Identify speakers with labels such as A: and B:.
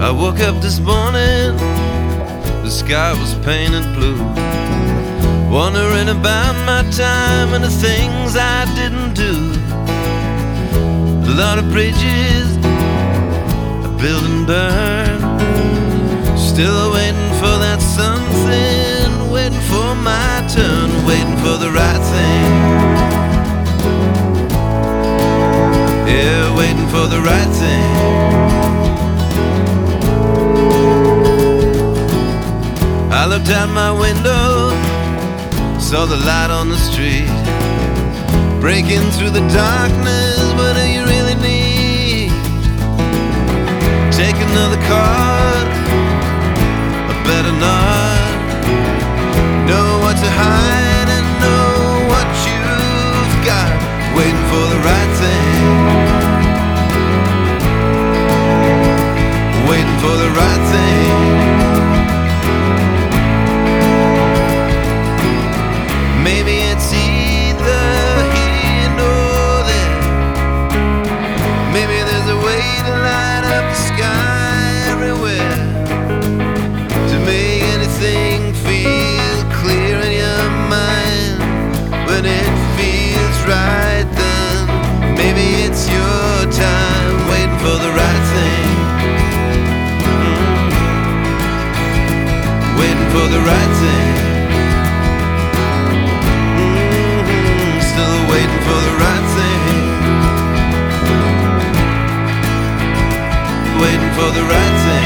A: I woke up this morning, the sky was painted blue, wondering about my time and the things I didn't do. A lot of bridges I built and burned, still waiting for that something, waiting for my turn, waiting for the right thing. Yeah, waiting for the right thing. I looked out my window, saw the light on the street, breaking through the darkness. What do you really need? Take another card, or better not. Know what to hide and know what you've got. Waiting for the right thing. Waiting for the right thing. Maybe it's either here or there. Maybe there's a way to light up the sky everywhere, to make anything feel clear in your mind. When it feels right, then maybe it's your time. Waiting for the right thing. Waiting for the right thing. Still waiting for the right thing. Waiting for the right thing.